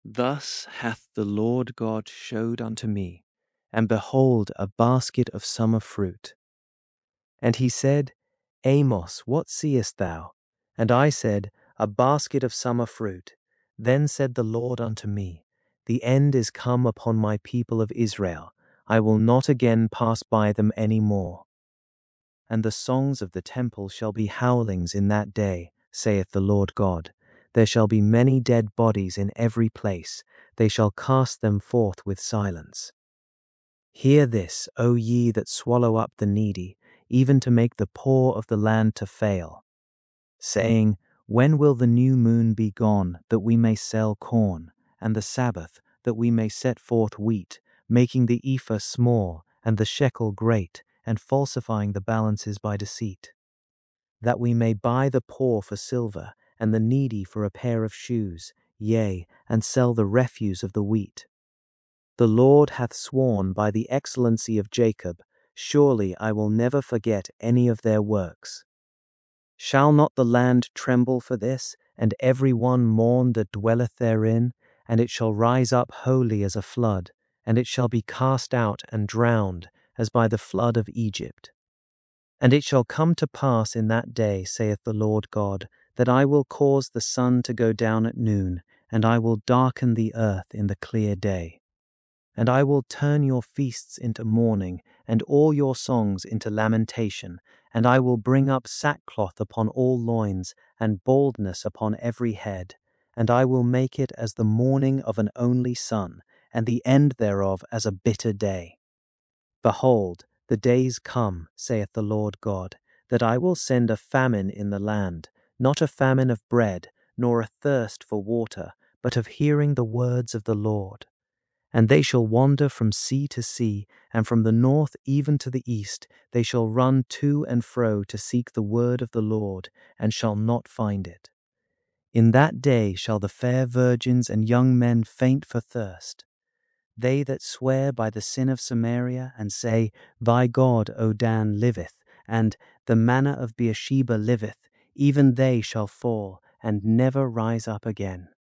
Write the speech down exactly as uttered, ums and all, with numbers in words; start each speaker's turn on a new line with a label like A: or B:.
A: Thus hath the Lord God showed unto me, and behold, a basket of summer fruit. And he said, Amos, what seest thou? And I said, A basket of summer fruit. Then said the Lord unto me, The end is come upon my people of Israel. I will not again pass by them any more. And the songs of the temple shall be howlings in that day, saith the Lord God. There shall be many dead bodies in every place. They shall cast them forth with silence. Hear this, O ye that swallow up the needy, even to make the poor of the land to fail, saying, When will the new moon be gone, that we may sell corn, and the Sabbath, that we may set forth wheat, making the ephah small, and the shekel great, and falsifying the balances by deceit, that we may buy the poor for silver, and the needy for a pair of shoes, yea, and sell the refuse of the wheat. The Lord hath sworn by the excellency of Jacob, surely I will never forget any of their works. Shall not the land tremble for this, and every one mourn that dwelleth therein? And it shall rise up wholly as a flood, and it shall be cast out and drowned, as by the flood of Egypt. And it shall come to pass in that day, saith the Lord God, that I will cause the sun to go down at noon, and I will darken the earth in the clear day. And I will turn your feasts into mourning, and all your songs into lamentation, and I will bring up sackcloth upon all loins, and baldness upon every head, and I will make it as the mourning of an only son, and the end thereof as a bitter day. Behold, the days come, saith the Lord God, that I will send a famine in the land, not a famine of bread, nor a thirst for water, but of hearing the words of the Lord. And they shall wander from sea to sea, and from the north even to the east. They shall run to and fro to seek the word of the Lord, and shall not find it. In that day shall the fair virgins and young men faint for thirst. They that swear by the sin of Samaria, and say, Thy God, O Dan, liveth, and the manna of Beersheba liveth, even they shall fall, and never rise up again.